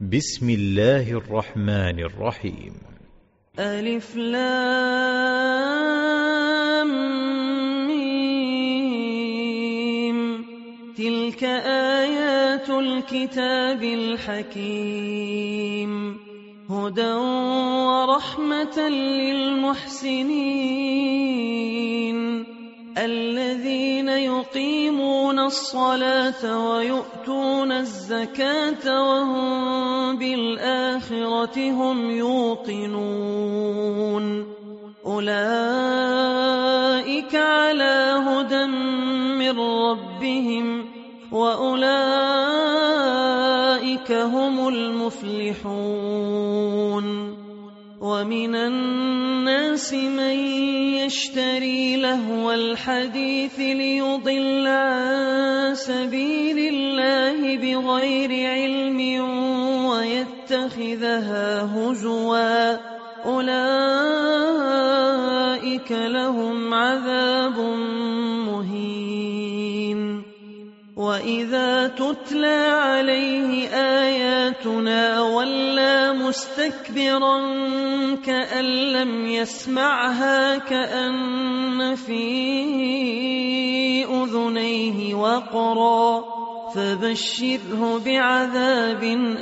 بسم الله الرحمن الرحيم. ألف لام ميم. تلك آيات الكتاب الحكيم، هدى ورحمة للمحسنين الذين يقيمون الصلاة ويؤتون الزكاة وهم بالآخرة هم يوقنون. أولئك على هدى من ربهم وأولئك هم المفلحون. ومن الناس من يشتري لهو الحديث ليضل عن سبيل الله بغير علم ويتخذها هزوا، أولئك لهم عذاب مهين. وإذا تتلى عليه آياتنا ولى مستكبرا كأن لم يسمعها كأن في أذنيه وقرا، فبشره بعذاب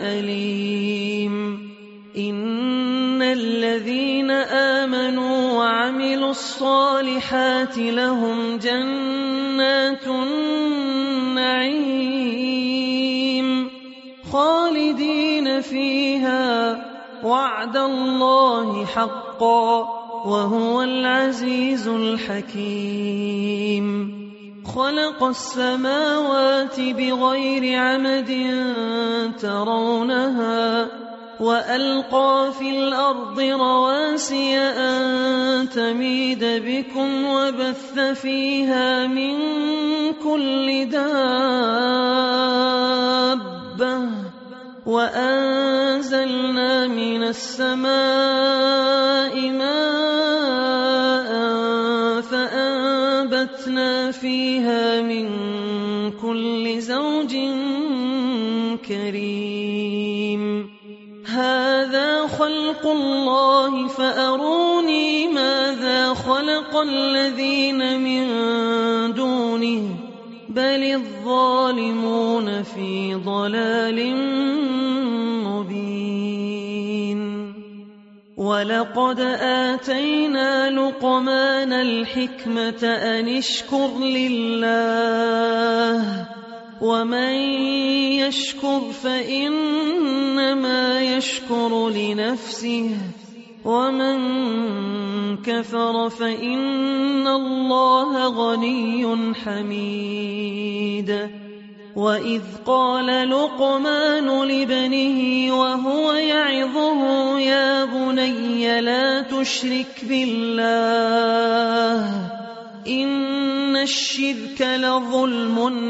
أليم. إن الذين آمنوا وعملوا الصالحات لهم جنات النعيم خالدين فيها، وعد الله حقا وهو العزيز الحكيم. خلق السماوات بغير عمد ترونها وألقى في الأرض رواسي أن تميد بكم وبث فيها من كل دابة، وأنزلنا من السماء ماء فأنبتنا فيها من كل زوج كريم. هذا خلق الله فأروني ماذا خلق الذين من دونه بل الظالمون في ضلال مبين. ولقد آتينا لقمان الحكمة أن اشكر لله، ومن يشكر فإنما يشكر لنفسه، ومن كفر فإن الله غني حميد. وإذ قال لقمان لابنه وهو يعظه يا بني لا تشرك بالله إن الشرك لظلم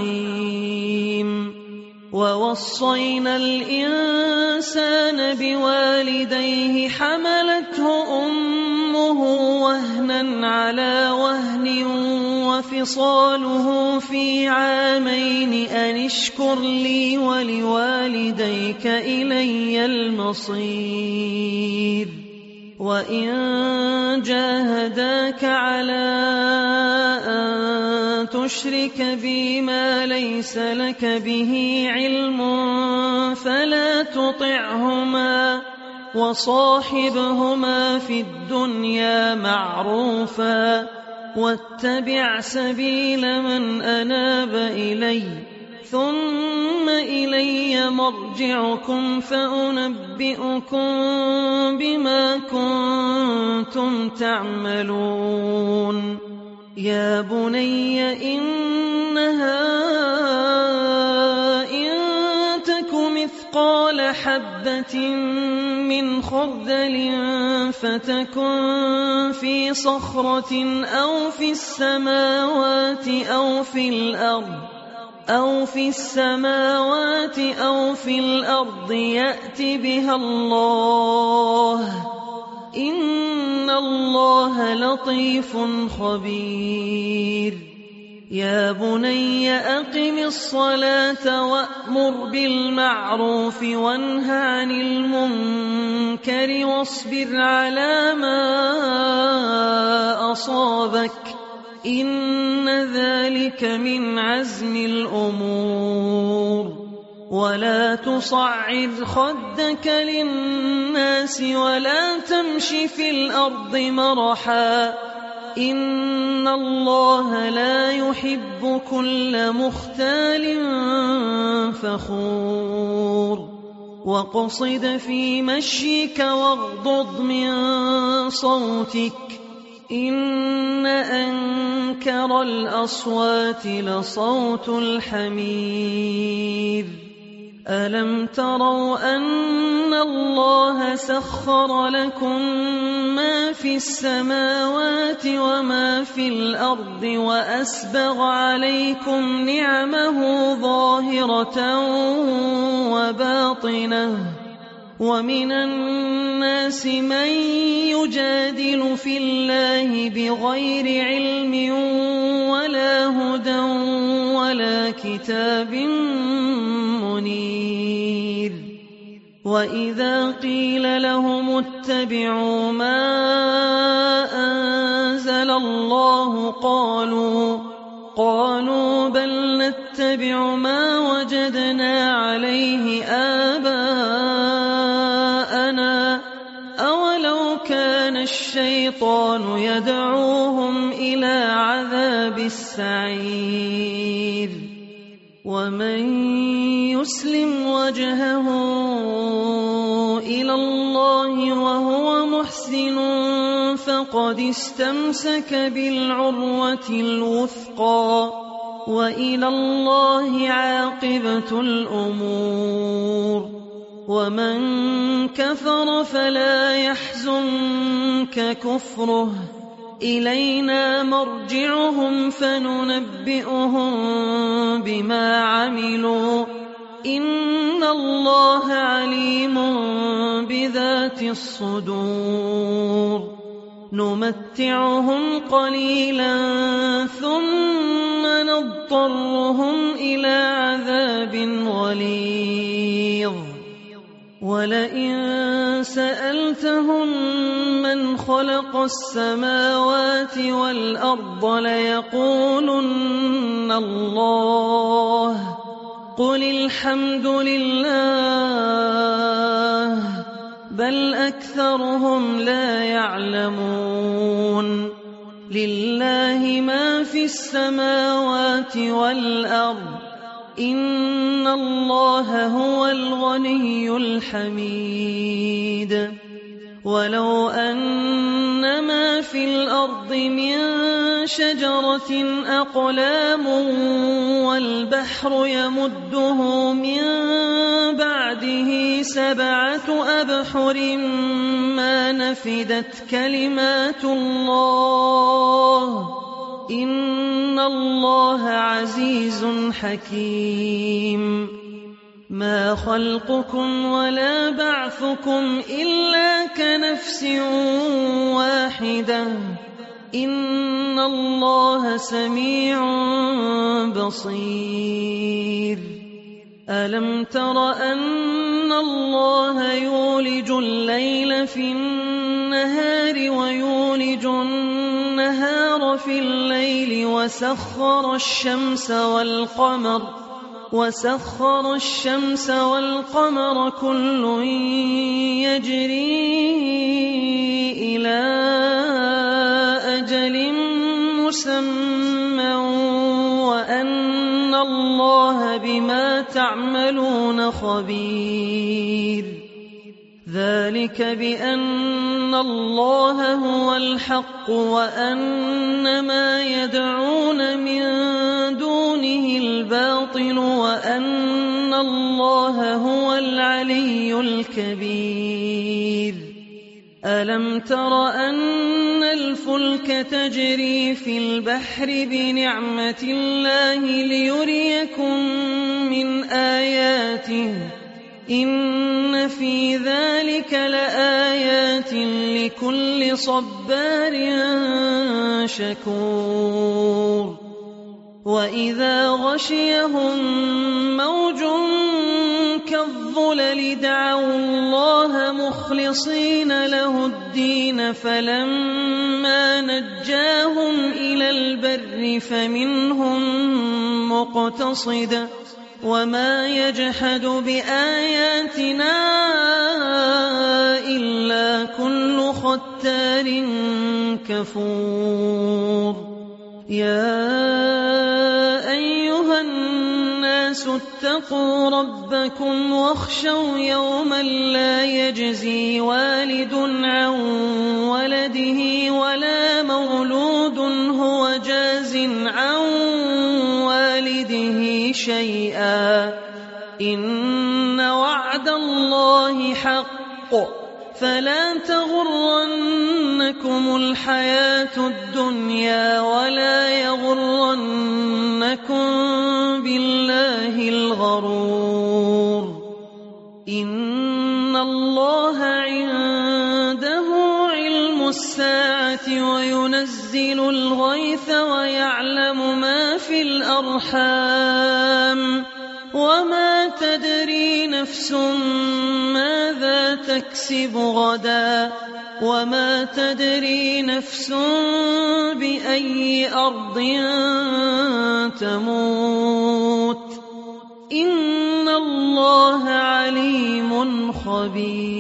عظيم. ووصينا الإنسان بوالديه حملته أمه وهنا على وهن وفصاله في عامين أن اشكر لي ولوالديك إلي المصير. وإن جاهداك على أن تشرك بي ما ليس لك به علم فلا تطعهما، وصاحبهما في الدنيا معروفا، واتبع سبيل من أناب إلي، ثم إلي مرجعكم فأنبئكم بما كنتم تعملون. يا بني إنها إن تك مثقال حبة من خردل فتكن في صخرة أو في السماوات أو في الأرض يأت بها الله، إن الله لطيف خبير. يا بني أقم الصلاة وأمر بالمعروف وانه عن المنكر واصبر على ما أصابك إن ذلك من عزم الأمور ولا تصعر خدك للناس ولا تمش في الأرض مرحا إن الله لا يحب كل مختال فخور واقصد في مشيك واغضض من صوتك إن أنكر الأصوات لصوت الحمير ألم تروا أن الله سخر لكم ما في السماوات وما في الأرض وأسبغ عليكم نعمه ظاهرة وباطنة ومن الناس من يجادل في الله بغير علم ولا هدى ولا كتاب منير وإذا قيل لهم اتبعوا ما أنزل الله قالوا بل نتبع ما وجدنا عليه آباءنا أولو كان الشيطان يدعوهم إلى عذاب السعير ومن يسلم وجهه إلى الله وهو محسن فقد استمسك بالعروة الوثقى وإلى الله عاقبة الأمور ومن كفر فلا يحزنك كفره إلينا مرجعهم فننبئهم بما عملوا إن الله عليم بذات الصدور نمتعهم قليلا ثم نضطرهم إلى عذاب غليظ ولئن سألتهم من خلق السماوات والأرض ليقولن الله قل الحمد لله بل أكثرهم لا يعلمون لله ما في السماوات والأرض إن الله هو الغني الحميد ولو أن ما في الأرض من شجرة أقلام والبحر يمده من بعده 7 أبحر ما نفدت كلمات الله إن الله عزيز حكيم ما خلقكم ولا بعثكم إلا كنفس واحدة إن الله سميع بصير ألم تر أن الله يولج الليل في النهار ويولج النهار في الليل وسخر الشمس والقمر كل يجري إلى أجل مسمى وأن الله بما تعملون خبير ذلك بأن الله هو الحق وأن ما يدعون من دونه الباطل وأن الله هو العلي الكبير ألم تر أن الفلك تجري في البحر بنعمة الله ليريكم من آياته إن في ذلك لآيات لكل صبار شكور وإذا غشيهم موج كالظلل دعوا الله مخلصين له الدين فلما نجاهم إلى البر فمنهم مقتصد وما يجحد بآياتنا إلا كل ختار كفور يا أيها الناس اتقوا ربكم واخشوا يوما لا يجزي والد عن ولده ولا مولود هو جاز عن والده شيئا إن وعد الله حق فلا تغرنكم الحياة الدنيا ولا يغرنكم بالله الغرور إن الله عنده علم الساعة وينزل الغيث ويعلم ما في الأرحام وما تدري نفس ماذا تكسب غدا وما تدري نفس بأي أرض تموت إن الله عليم خبير